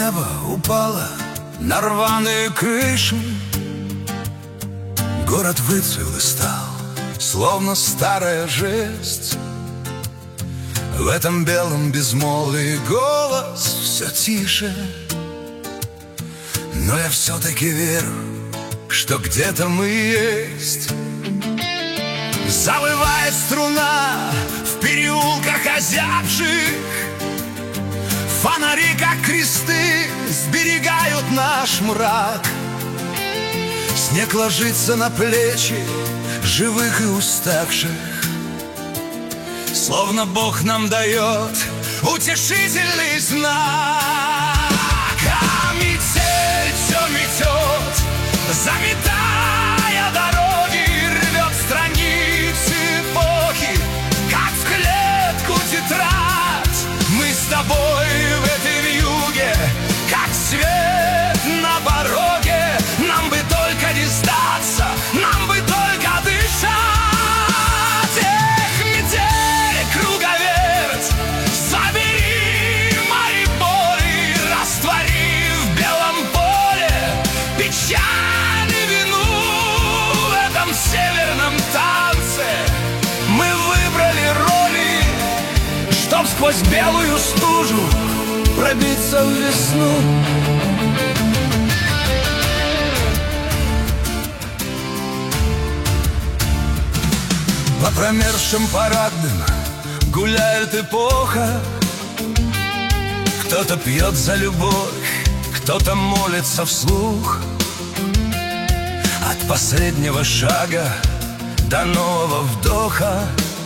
небо упало на рваные крыши. Город выцвел и стал, словно старая жесть. В этом белом безмолвии голос все тише. Но я все-таки верю, что где-то мы есть. Завывает струна в переулках озябших. Фонари, как кресты, сберегают наш мрак. Снег ложится на плечи живых и уставших, словно Бог нам дает утешительный знак. А метель все метет, заметая дороги, рвет страницы эпохи, как в клетку тетрадь. Мы с тобой в этой вьюге, как свет на пороге. Нам бы только не сдаться, нам бы только дышать. Эх, метель, круговерть, забери мои боли, раствори в белом поле печаль и вину. В этом северном танце мы выбрали роли, чтоб сквозь белую стужу пробиться в весну. По промерзшим парадным гуляет эпоха. Кто-то пьет за любовь, кто-то молится вслух. От последнего шага до нового вдоха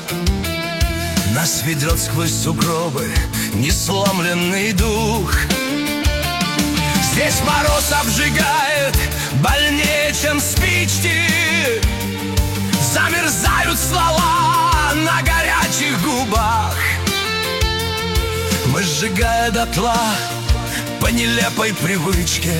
нас ведет сквозь сугробы несломленный дух. Здесь мороз обжигает больнее, чем спички. Замерзают слова на горячих губах. Мы, сжигая дотла по нелепой привычке,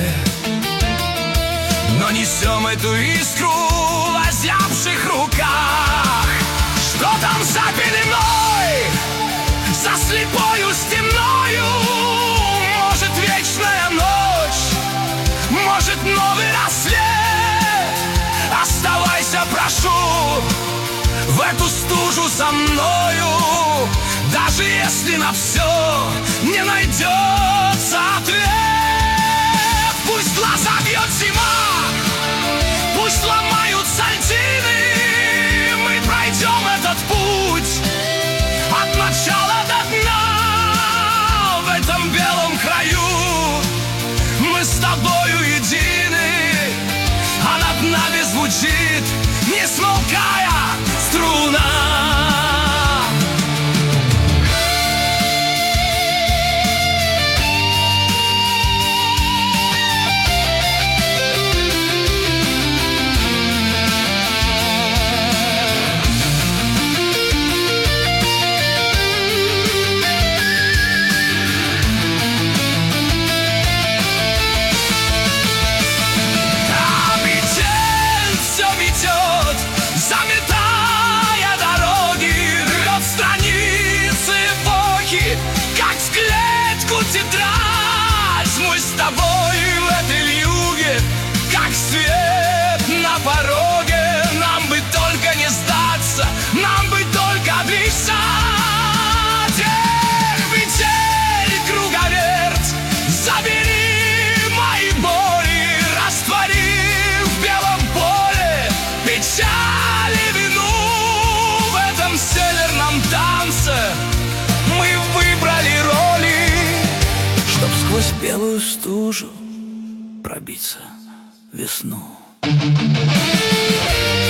но несем эту искру в озябших руках. Что там за пеленой, за слепою стеною? Может, вечная ночь, может, новый рассвет. Оставайся, прошу, в эту стужу со мною, даже если на все не найдется ответ. Пусть глаза бьет зима, пусть ломаются льдины, мы пройдем этот путь от начала до дна. В этом белом краю мы с тобою едины, а над нами звучит, не смолкая, струна. Заметая дороги, рвет страницы эпохи, как в клетку тетрадь. Мы с тобой в этой вьюге, как свет на пороге. Нам бы только не сдаться, нам бы только дышать. Эх, метель, круговерть, забери мои боли, раствори в белом поле печаль. Мы выбрали роли, чтоб сквозь белую стужу пробиться в весну.